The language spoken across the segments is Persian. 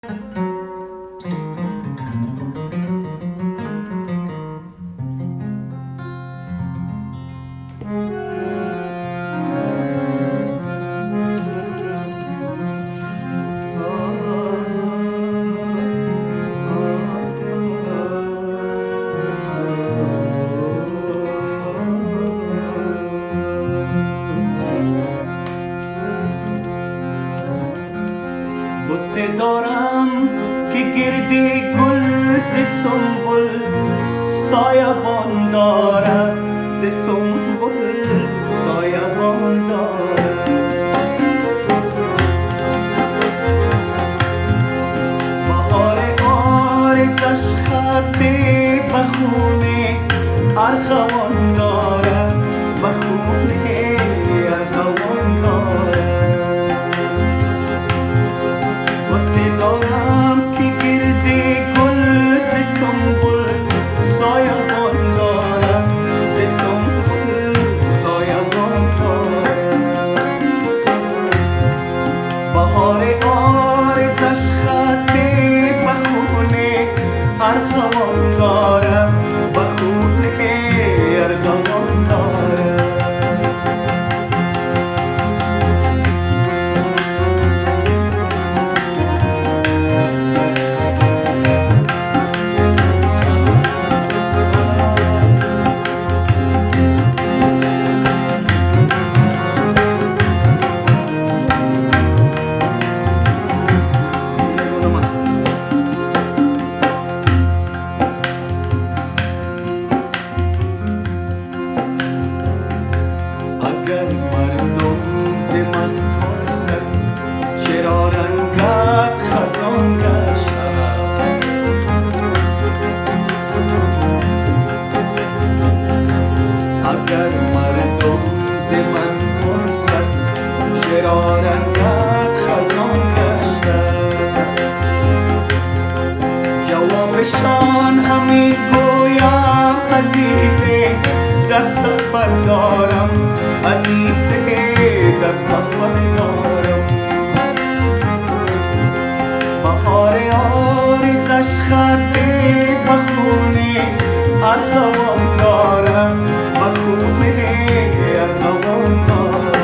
بوته دارم که گردی گل ز سنبل سایبان دارد، ز سنبل سایبان دارد. بهار عارضش خط به خون ارغوان دارد، به خون ارغوان دارد. دارم که گرد گل ز سنبل سایبان دارد، ز سنبل سایبان دارد. بهار عارضش خط به خون ارغوان دارد، به خون ارغوان دارد. اگر مردم ز من پرسد چرا رنگت خزان گشته، اگر مردم ز من پرسد چرا رنگت خزان گشته، جوابشان همین گویم عزیزه در سفر دارم، عزیزه در سفر دارم. بهار عارضش خط به خون ارغوان دارم، به خون ارغوان دارم.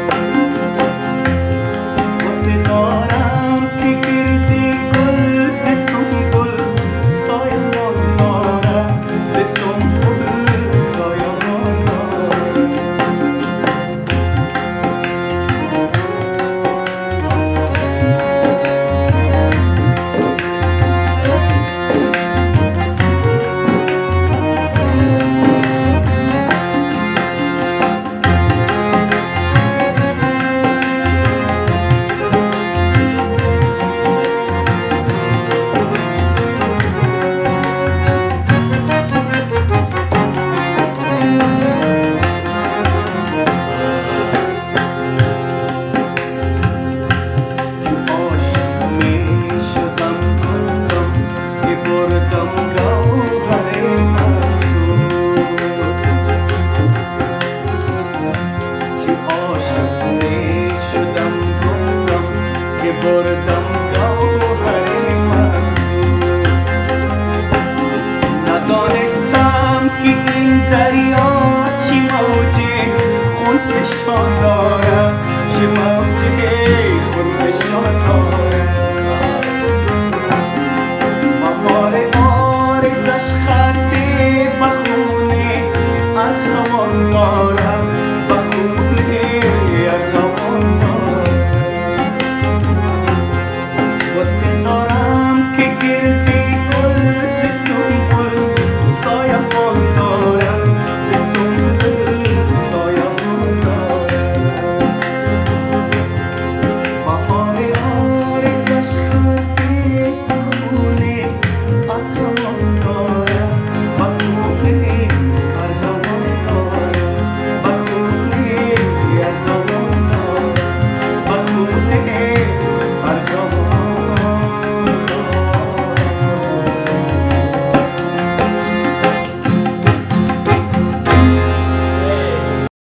بوته دارم که گرد گل ز سنبل سایبان دارد، ز سنبل سایبان دارد. بردم گوهر مقصود، ندانستم که این دریا چی موج خون فشان دارد.